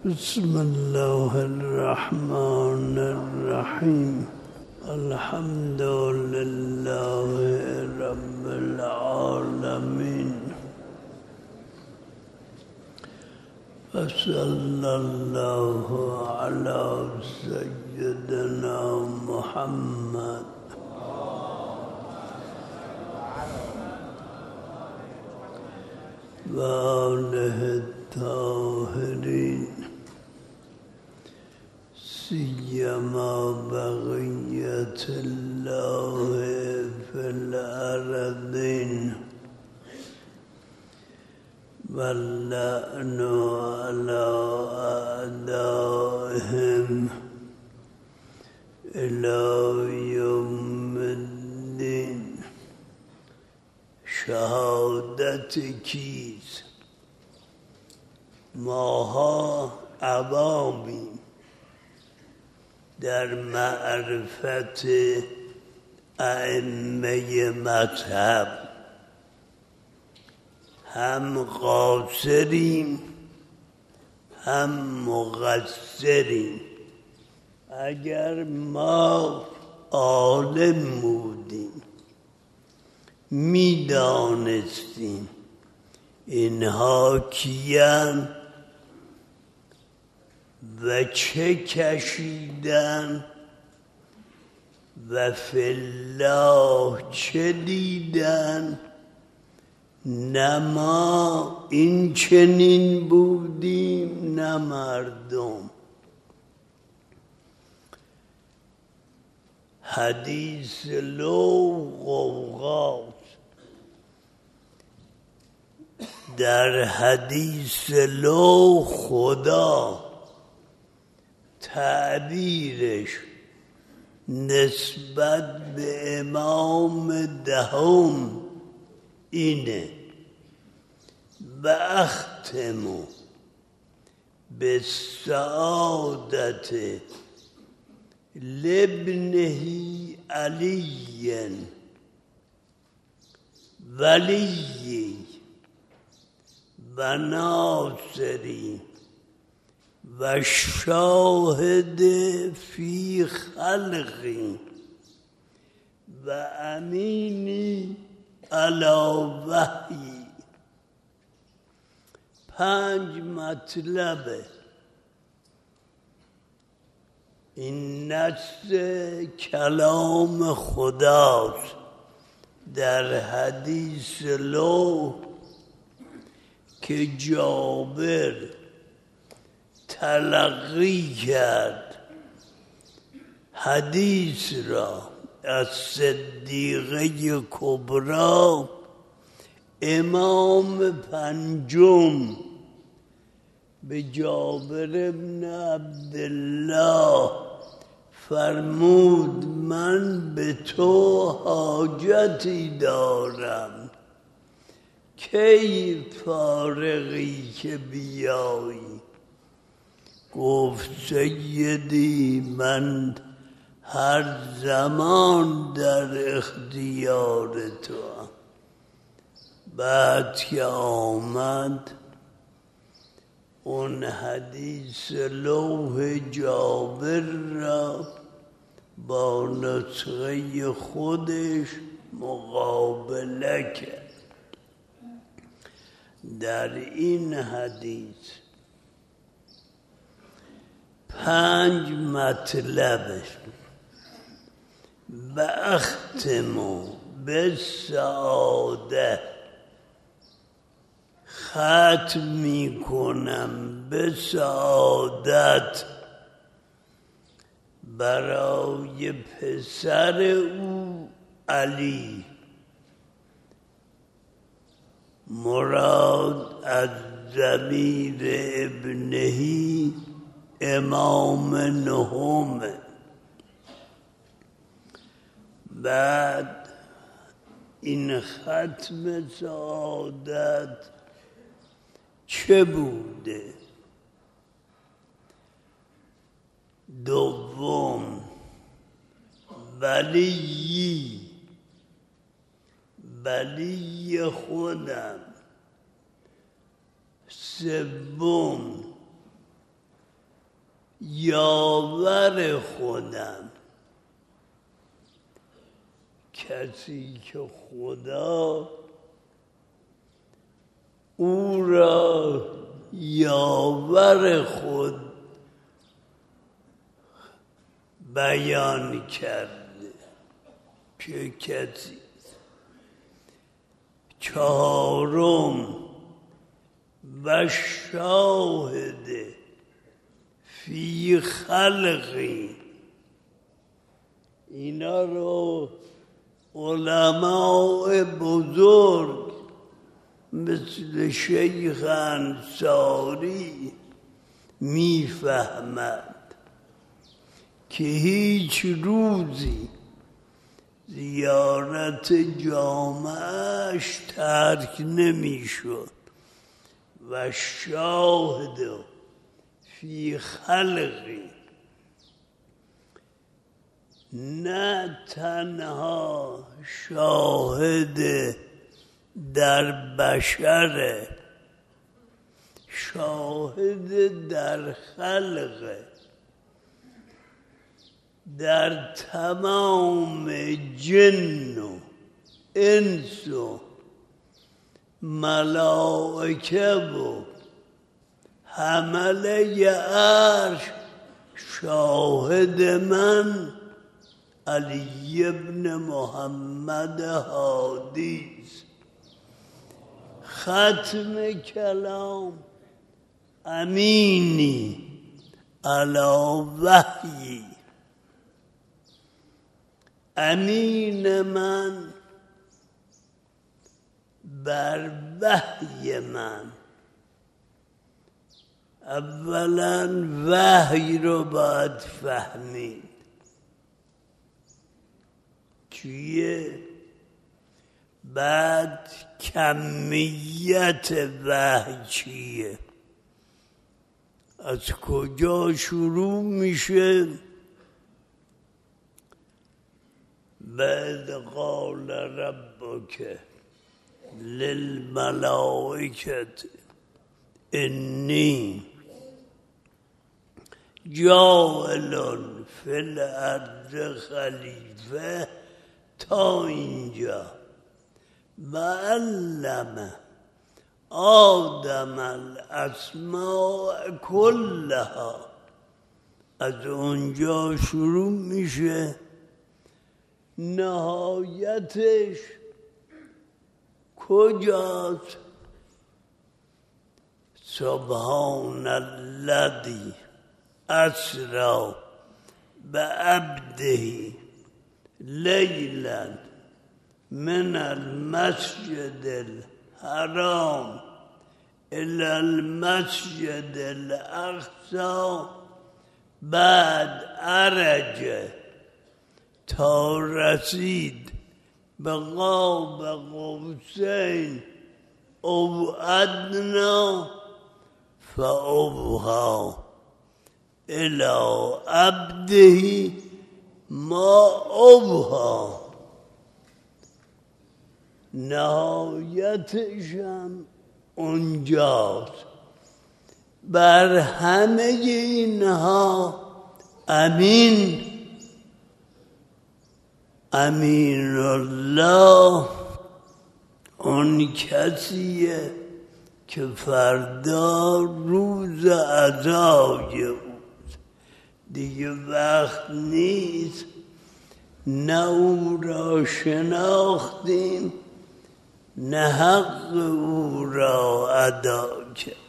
بسم الله الرحمن الرحیم. الحمد لله رب العالمین و صلی الله علی سیدنا محمد و آله الطاهرین سیما بقیت الله فی الارضین و اللعن علی اعدائهم الی یوم الدین. شهادت کیست؟ ماها عوامیم در معرفت ائمه مذهب، هم قاصریم هم مقصریم. اگر ما عالم بودیم میدانستیم اینها کیان و چه کشیدن و فی الله چه دیدن، نه ما این چنین بودیم نه مردم. حدیث لو غوغاست. در حدیث لو خدا تعبیرش نسبت به امام دهم اینه: و اختمو به سعادت لابنه علی ولی و ناصری و شاهد فی خلقی و امینی علی وحی. 5 مطلبه. این نص کلام خداست در حدیث لو که جابر تلقی کرد حدیث را از صدیقه کبری. امام پنجم به جابر بن عبدالله فرمود من به تو حاجتی دارم، کی فارغی که بیایی؟ گفت سیدی من هر زمان در اختیار تو. بعد که آمد اون حدیث لوح جابر را با نسخه خودش مقابله کرد. در این حدیث 5 مطلبش: و اختمو به سعادت، ختم می کنم به سعادت برای پسر او علی. مراد از ضمیر ابنهی امام نهم. بعد این ختم سعادت چه بوده؟ دوم ولی خودم. سوم یاور خودم، کسی که خدا او را یاور خود بیان کرده. چه کسی؟ چهارم و شاهد فی خلقی. اینا رو علماء بزرگ مثل شیخ انصاری میفهمد که هیچ روزی زیارت جامعش ترک نمیشد. و شاهد فی خلقی، نه تنها شاهد در بشر، شاهد در خلق، در تمام جن و انس و ملائکه و حمله عرش شاهد من علی ابن محمد هادیست. ختم کلام امینی علی وحی، امین من بر وحی من. اولا وحی رو باید فهمید چیه، بعد کمیت وحی چیه، از کجا شروع میشه. بعد قال ربک للملائکة انی جاعل فی الارض خلیفه تا اینجا. و علم آدم الاسماء کلها، از اونجا شروع میشه. نهایتش کجاست؟ سبحان الذی اسری بعبده لیلا من المسجد الحرام الى المسجد الاقصی. بعد عرج تا رسید به قاب قوسین او ادنا فاوحی الی عبده ما اوحی. نهایتشم اونجاست. بر همه اینها امین، امین الله اون کسیه که فردا روز عزای او دیگه وقت نیست نه او را شناختیم نه حق او را ادا کرد.